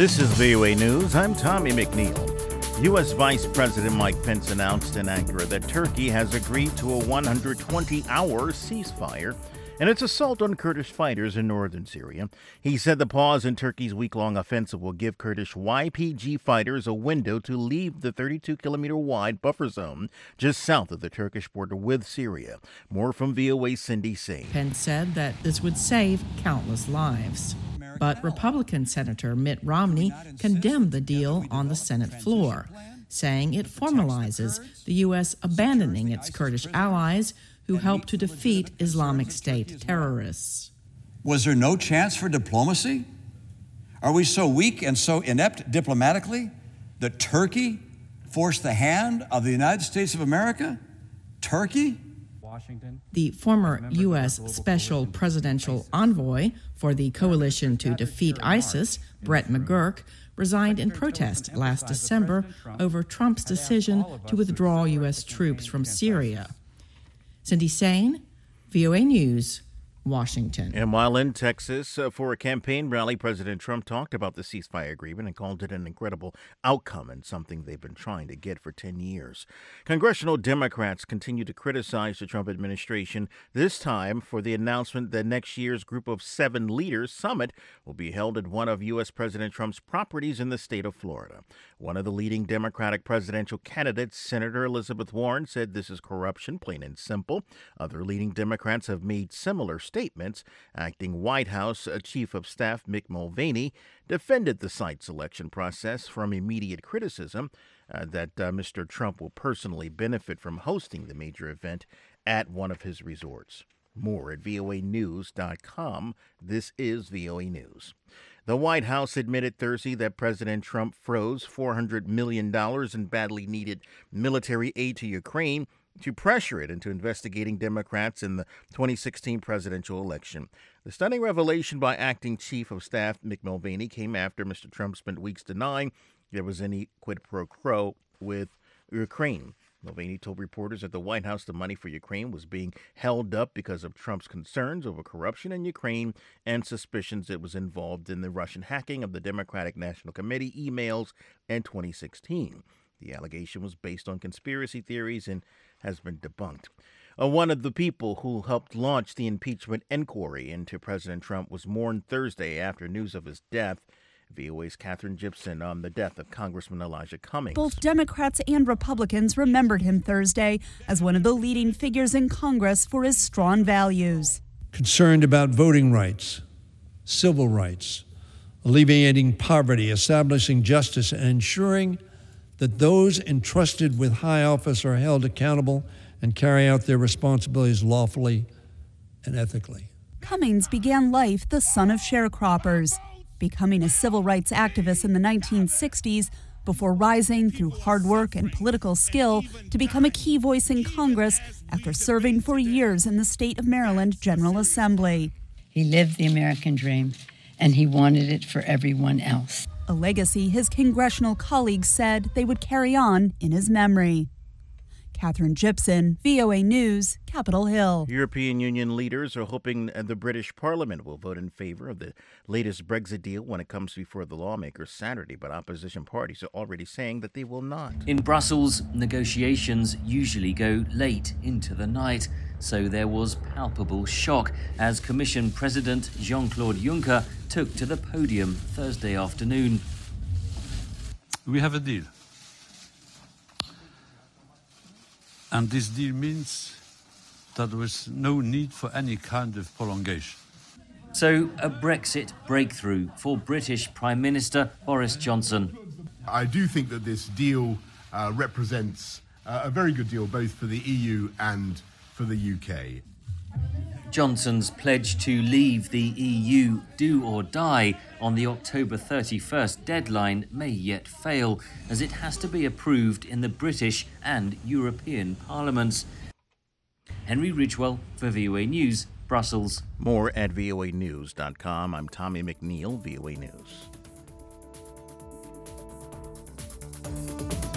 This is VOA News. I'm Tommy McNeil. U.S. Vice President Mike Pence announced in Ankara that Turkey has agreed to a 120-hour ceasefire in its assault on Kurdish fighters in northern Syria. He said the pause in Turkey's week-long offensive will give Kurdish YPG fighters a window to leave the 32-kilometer-wide buffer zone just south of the Turkish border with Syria. More from VOA's Cindy Sain. Pence said that this would save countless lives. But Republican Senator Mitt Romney condemned the deal on the Senate floor, saying it formalizes the U.S. abandoning its Kurdish allies who helped to defeat Islamic State terrorists. Was there no chance for diplomacy? Are we so weak and so inept diplomatically that Turkey forced the hand of the United States of America? Turkey? The former U.S. Special Presidential Envoy for the Coalition to Defeat ISIS, Brett McGurk, resigned in protest last December over Trump's decision to withdraw U.S. troops from Syria. Cindy Sain, VOA News, Washington. And while in Texas for a campaign rally, President Trump talked about the ceasefire agreement and called it an incredible outcome and something they've been trying to get for 10 years. Congressional Democrats continue to criticize the Trump administration, this time for the announcement that next year's Group of Seven Leaders Summit will be held at one of U.S. President Trump's properties in the state of Florida. One of the leading Democratic presidential candidates, Senator Elizabeth Warren, said this is corruption, plain and simple. Other leading Democrats have made similar statements. Acting White House Chief of Staff Mick Mulvaney defended the site selection process from immediate criticism that Mr. Trump will personally benefit from hosting the major event at one of his resorts. More at voanews.com. This is VOA News. The White House admitted Thursday that President Trump froze $400 million in badly needed military aid to Ukraine to pressure it into investigating Democrats in the 2016 presidential election. The stunning revelation by Acting Chief of Staff Mick Mulvaney came after Mr. Trump spent weeks denying there was any quid pro quo with Ukraine. Mulvaney told reporters at the White House the money for Ukraine was being held up because of Trump's concerns over corruption in Ukraine and suspicions it was involved in the Russian hacking of the Democratic National Committee emails in 2016. The allegation was based on conspiracy theories and has been debunked. One of the people who helped launch the impeachment inquiry into President Trump was mourned Thursday after news of his death. VOA's Katherine Gibson on the death of Congressman Elijah Cummings. Both Democrats and Republicans remembered him Thursday as one of the leading figures in Congress for his strong values. Concerned about voting rights, civil rights, alleviating poverty, establishing justice, and ensuring that those entrusted with high office are held accountable and carry out their responsibilities lawfully and ethically. Cummings began life the son of sharecroppers, becoming a civil rights activist in the 1960s before rising through hard work and political skill to become a key voice in Congress after serving for years in the state of Maryland General Assembly. He lived the American dream, and he wanted it for everyone else. A legacy his congressional colleagues said they would carry on in his memory. Katherine Gibson, VOA News, Capitol Hill. European Union leaders are hoping the British Parliament will vote in favor of the latest Brexit deal when it comes before the lawmakers Saturday, but opposition parties are already saying that they will not. In Brussels, negotiations usually go late into the night, so there was palpable shock as Commission President Jean-Claude Juncker took to the podium Thursday afternoon. We have a deal. And this deal means that there is no need for any kind of prolongation. So, a Brexit breakthrough for British Prime Minister Boris Johnson. I do think that this deal represents a very good deal both for the EU and for the UK. Johnson's pledge to leave the EU do or die on the October 31st deadline may yet fail, as it has to be approved in the British and European parliaments. Henry Ridgewell for VOA News, Brussels. More at voanews.com. I'm Tommy McNeil, VOA News.